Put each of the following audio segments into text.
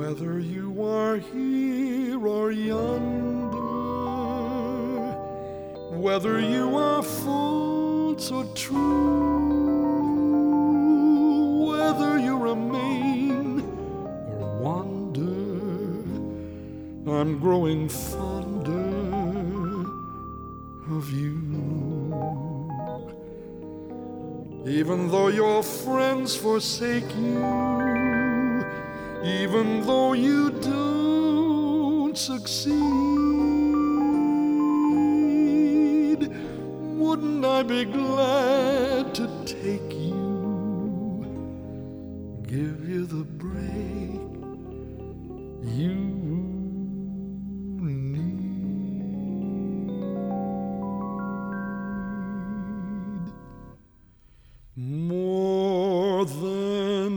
Whether you are here or yonder, whether you are false or true, whether you remain or wander, I'm growing fonder of you. Even though your friends forsake you, even though you don't succeed, wouldn't I be glad to take you, give you the break you need? More than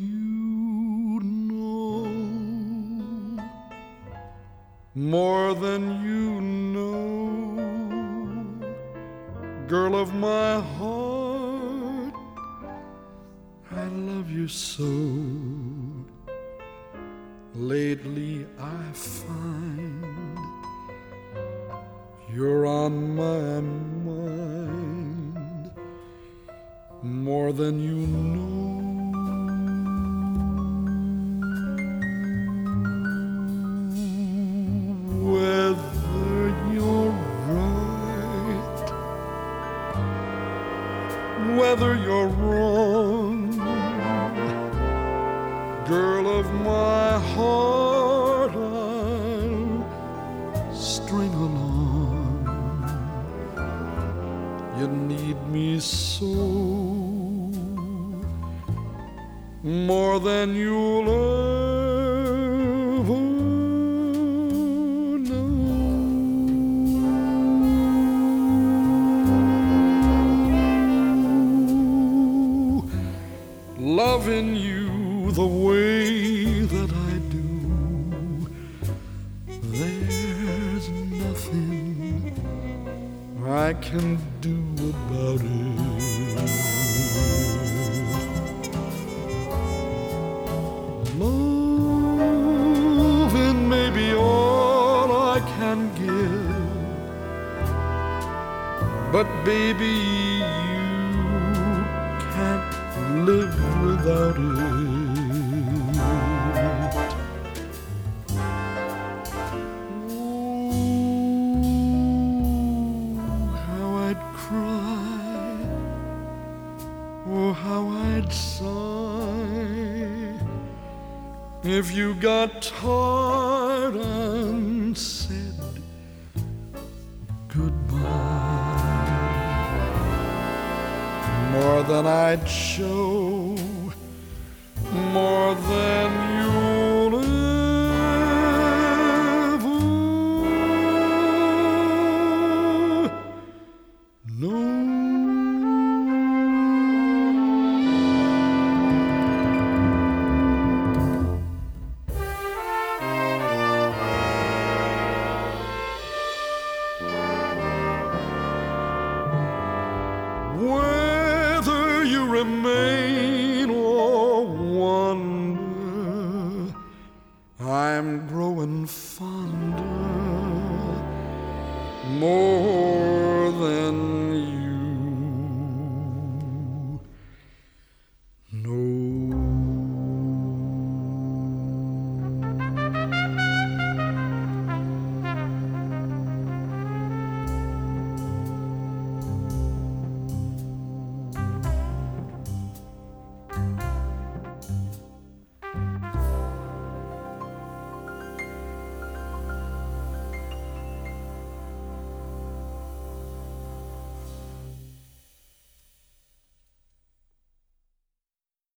more than you know, girl of my heart, I love you so. Lately I find you're on my mind more than you know. Whether you're wrong, girl of my heart, I'll string along. You need me so, more than you'll ever know. Loving you the way that I do, there's nothing I can do about it. Loving may be all I can give, but baby, you can't live without it. Oh, how I'd cry, oh, how I'd sigh if you got tired and said goodbye. More than I'd show, more than you'll ever know. Whether you remain or wander, I'm growing fonder more than